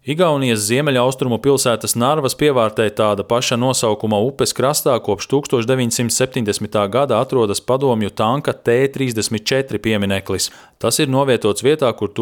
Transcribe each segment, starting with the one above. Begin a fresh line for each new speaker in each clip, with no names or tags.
Igaunijas ziemeļaustrumu pilsētas Narvas pievārtē tāda paša nosaukuma upes krastā kopš 1970. gada atrodas padomju tanka T-34 piemineklis. Tas ir novietots vietā, kur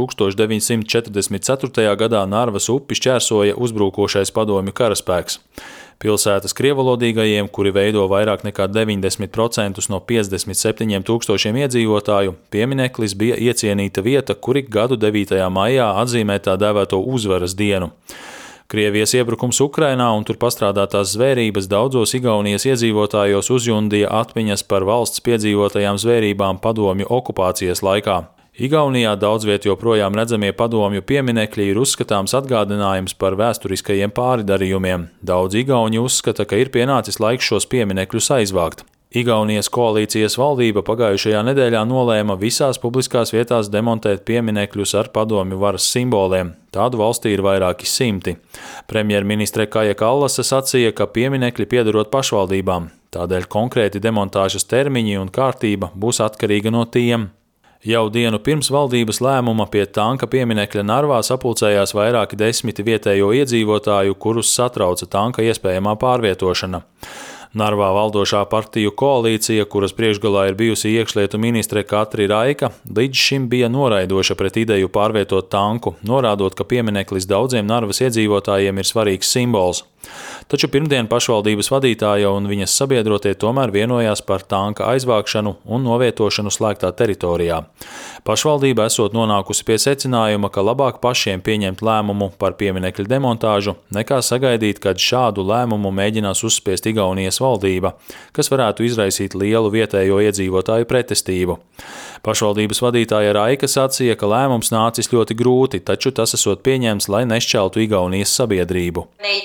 1944. gadā Narvas upi šķērsoja uzbrukošais padomju karaspēks. Pilsētas krievalodīgajiem, kuri veido vairāk nekā 90% no 57 000 iedzīvotāju, piemineklis bija iecienīta vieta, kur ik gadu 9. maijā atzīmē tā dēvēto uzvaras dienu. Krievijas iebrukums Ukrainā un tur pastrādātās zvērības daudzos Igaunijas iedzīvotājos uzjundīja atmiņas par valsts piedzīvotajām zvērībām padomju okupācijas laikā. Igaunijā daudz viet joprojām redzamie padomju pieminekļi ir uzskatāms atgādinājums par vēsturiskajiem pāridarījumiem. Daudz igauņi uzskata, ka ir pienācis laiks šos pieminekļus aizvākt. Igaunijas koalīcijas valdība pagājušajā nedēļā nolēma visās publiskās vietās demontēt pieminekļus ar padomju varas simboliem. Tādu valstī ir vairāki simti. Premjerministre Kaja Kallase sacīja, ka pieminekļi piederot pašvaldībām. Tādēļ konkrēti demontāžas termiņi un kārtība būs atkarīga no tiem. Jau dienu pirms valdības lēmuma pie tanka pieminekļa Narvā sapulcējās vairāki desmiti vietējo iedzīvotāju, kurus satrauca tanka iespējamā pārvietošana. Narvā valdošā partiju koalīcija, kuras priekšgalā ir bijusi iekšlietu ministre Katri Raika, līdz šim bija noraidoša pret ideju pārvietot tanku, norādot, ka piemineklis daudziem Narvas iedzīvotājiem ir svarīgs simbols. Taču pirmdien pašvaldības vadītāja un viņas sabiedrotie tomēr vienojās par tanka aizvākšanu un novietošanu slēgtā teritorijā. Pašvaldība esot nonākusi pie secinājuma, ka labāk pašiem pieņemt lēmumu par pieminekļa demontāžu, nekā sagaidīt, kad šādu lēmumu mēģinās uzspiest Igaunijas valdība, kas varētu izraisīt lielu vietējo iedzīvotāju pretestību. Pašvaldības vadītāja Raika sacīja, ka lēmums nācis ļoti grūti, taču tas esot pieņemts, lai nešķeltu Igaunijas sabiedrību.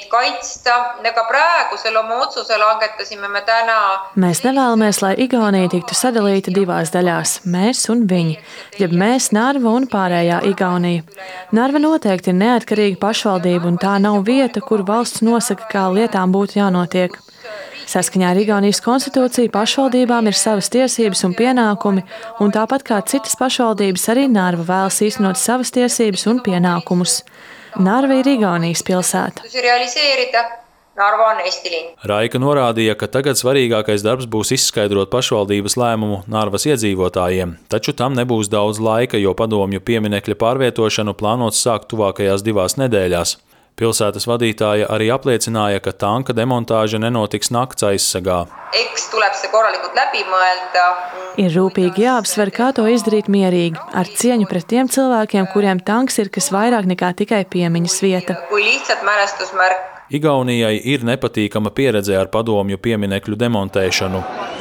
Mēs nevēlamies, lai Igaunija tiktu sadalīta divās daļās – mēs un viņi, jeb mēs Narva un pārējā Igaunija. Narva noteikti ir neatkarīga pašvaldība un tā nav vieta, kur valsts nosaka, kā lietām būtu jānotiek. Saskaņā ar Igaunijas konstitūciju pašvaldībām ir savas tiesības un pienākumi, un tāpat kā citas pašvaldības arī Narva vēlas īstenot savas tiesības un pienākumus. Narva ir Igaunijas pilsēta.
Raika norādīja, ka tagad svarīgākais darbs būs izskaidrot pašvaldības lēmumu Narvas iedzīvotājiem, taču tam nebūs daudz laika, jo padomju pieminekļa pārvietošanu plānots sākt tuvākajās 2 nedēļās. Pilsētas vadītāja arī apliecināja, ka tanka demontāža nenotiks nakts aizsegā.
Ir rūpīgi jāapsver, kā to izdarīt mierīgi, ar cieņu pret tiem cilvēkiem, kuriem tanks ir kas vairāk nekā tikai piemiņas vieta.
Igaunijai ir nepatīkama pieredze ar padomju pieminekļu demontēšanu.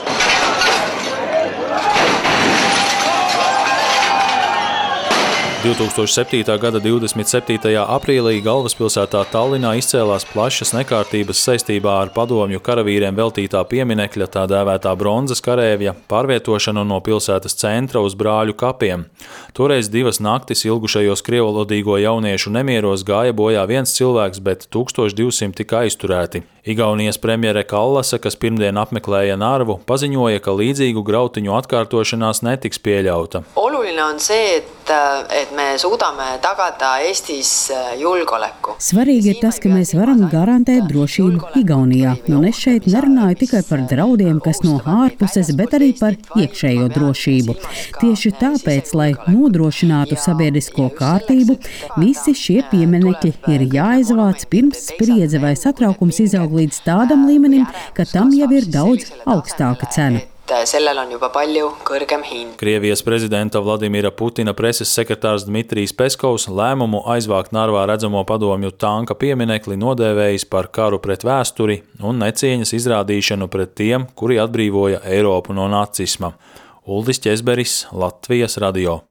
2007. gada 27. aprīlī galvaspilsētā Tallinā izcēlās plašas nekārtības saistībā ar padomju karavīriem veltītā pieminekļa, tā dēvētā bronzas karēvja, pārvietošanu no pilsētas centra uz Brāļu kapiem. Toreiz 2 naktis ilgušajos krievalodīgo jauniešu nemieros gāja bojā 1 cilvēks, bet 1200 tika aizturēti. Igaunijas premjere Kallase, kas pirmdien apmeklēja Narvu, paziņoja, ka līdzīgu grautiņu atkārtošanās netiks pieļauta.
Oluline on see, et me suudame tagada Eestis julgeoleku.
Svarīgi ir tas, ka mēs varam garantēt drošību Igaunijā. Un es šeit nerunāju tikai par draudiem, kas no ārpuses, bet arī par iekšējo drošību. Tieši tāpēc, lai nodrošinātu sabiedrisko kārtību, visi šie pieminekļi ir jāizvāc pirms spriedze vai satraukums izaug līdz tādam līmenim, ka tam jau ir daudz augstāka cena.
Sellel on juba palju kõrgem hind.
Krievijas prezidenta Vladimira Putina preses sekretārs Dmitrijs Peskovs lēmumu aizvākt Narvā redzamo padomju tanka pieminekli nodēvējis par karu pret vēsturi un necieņas izrādīšanu pret tiem, kuri atbrīvoja Eiropu no nacisma. Uldis Ķezberis, Latvijas radio.